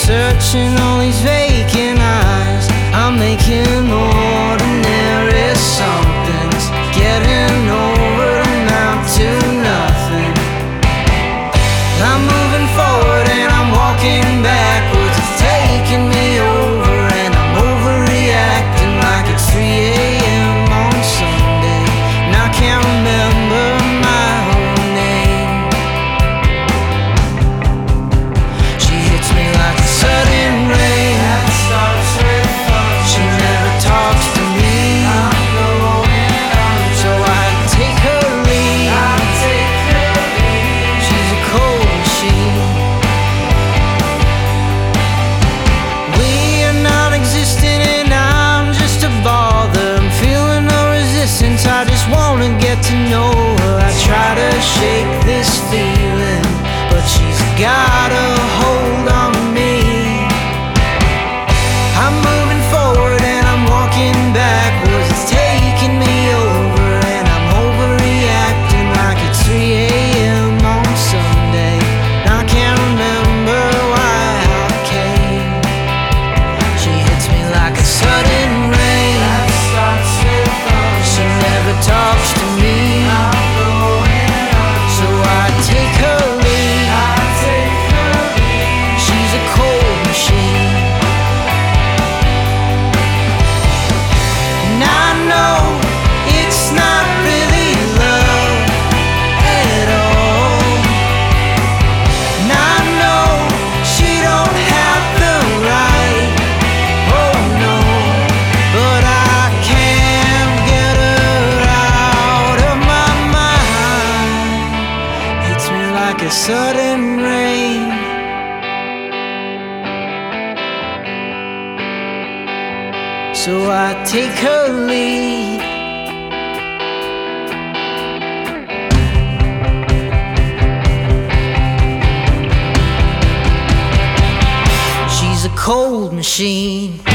searching all these vacant eyes. I'm making ordinary somethings, getting over to amount to nothing. I'm moving forward and I'm walking backwards. It's taking me over and I'm overreacting like it's 3 a.m. on Sunday, and I can't remember my own name. She hits me like a sudden rain. She never talks to me, so I take her lead. She's a cold machine. We are not existing and I'm just a bother. I'm feeling no resistance, I just wanna get to know her. I try to shake this feeling, but she's got a hold on me. I'm moving forward and I'm walking backwards. It's taking me over and I'm overreacting like it's 3 a.m. on Sunday, and I can't remember why I came. She hits me like a sudden rain. She never talks to me, so I take her lead. She's a cold machine. And I know it's not really love at all. And I know she don't have the right, oh no, but I can't get her out of my mind. Hits me like a sudden rain. So I take her lead. She's a cold machine.